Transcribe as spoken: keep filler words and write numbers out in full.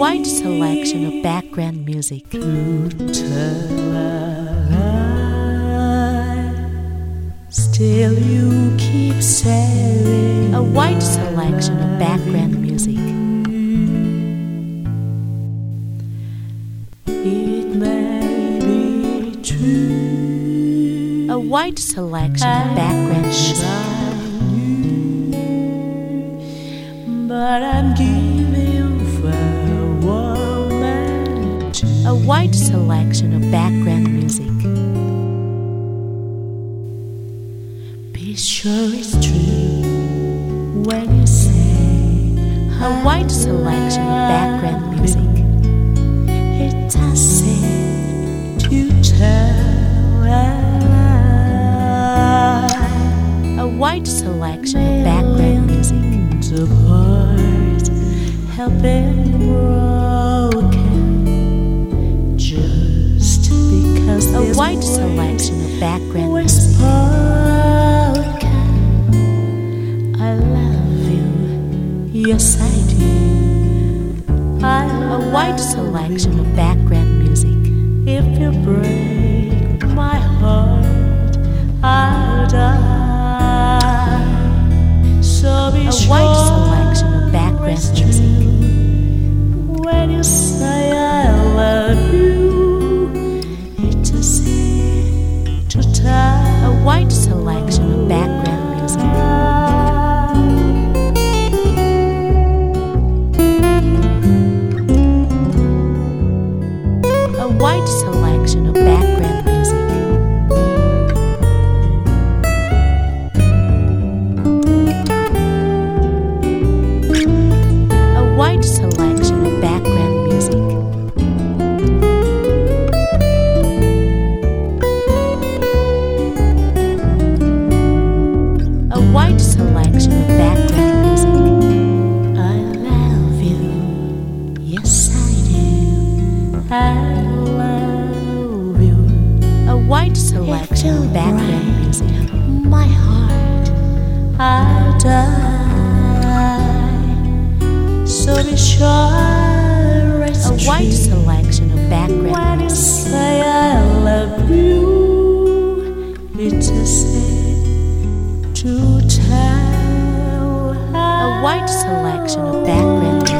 wide selection of background music. Still you keep saying A wide selection of background music. it may be true. A wide selection of background music. But I'm giving for woman too. A wide selection of background music. Be sure it's true when you say A wide selection of background music. it doesn't to tell. A wide selection of background music. Apart have been broken just because A this wide voice selection of background was music. spoken. I love you, yes I do. I A wide love selection you. of background music. If you break my heart, I'll die. So be A sure wide selection of background it's music. true when you say I love you. It doesn't to tell. A wide selection of background music. A wide selection of background music. A wide selection of background music. A wide selection of background music. I love you, yes I do. I love you. A wide selection of background music. My heart, I'll die. So be sure it's A wide true selection of background when you music. say I love you. It's a sin to tell. A wide selection of background music.